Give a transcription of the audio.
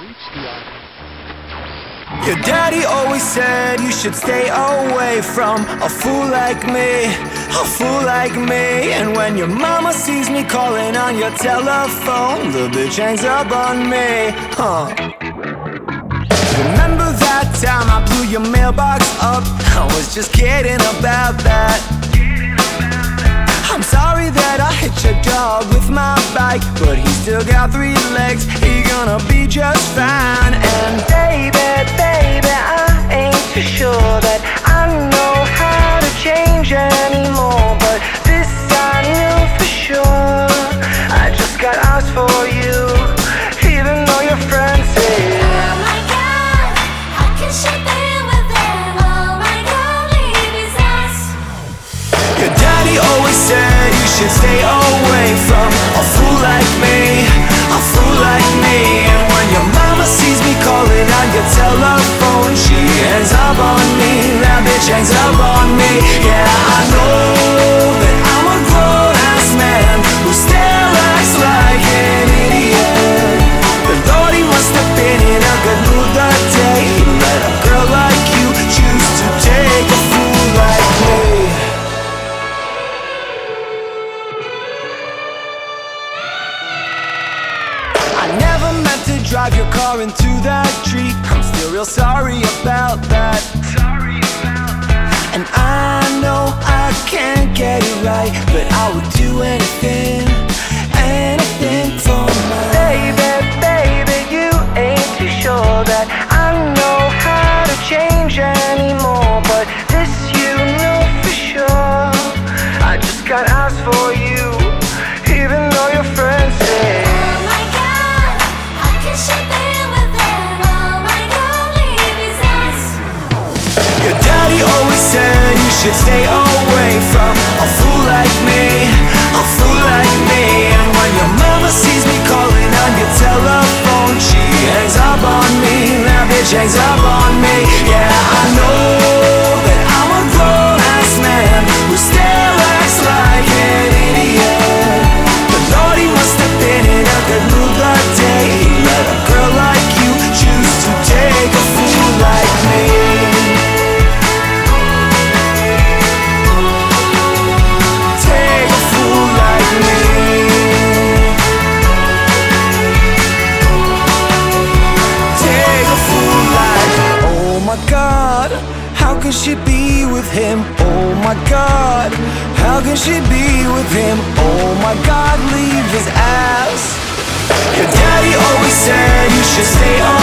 Your daddy always said you should stay away from a fool like me, a fool like me. And when your mama sees me calling on your telephone, the bitch hangs up on me, Remember that time I blew your mailbox up? I was just kidding about that. I'm sorry that I hit your dog with my bike, but he still got 3 legs, he gonna be just fine. And baby, I ain't too sure that I know how to change anymore, but this I knew for sure. I just got eyes for you, even though your friends say, oh my God, how can she be with him? Oh my God, leave his ass. Your daddy always said you should stay away from a fool like me, a fool like me. And when your mama sees me calling on your telephone, she hangs up on me, that bitch hangs up on me. Yeah, I know that I'm a grown-ass man who still acts like an idiot, but Lord, he must have been in a good mood that day. He let a girl like you choose to take a fool like me. I never meant to drive your car into that tree. I'm still real sorry about that. And I know I can't get it right, but I would do anything, anything for my baby, you ain't too sure that I know how to change anymore, but this you know for sure. I just got eyes for you, even though your friends say, Oh my God, how can she be with him? Oh my God, leave his ass. your daddy always said you should stay away from a fool like me, a fool like me. And when your mama sees me calling on your telephone, she hangs up on me, that bitch hangs up on me. Yeah, I know that I'm a grown-ass man who still acts like an idiot, but Lord, he must have been in a good mood that day. He let a girl like you choose to take a fool like me. How can she be with him? Oh my God, how can she be with him? Oh my God, leave his ass. Your daddy always said you should stay on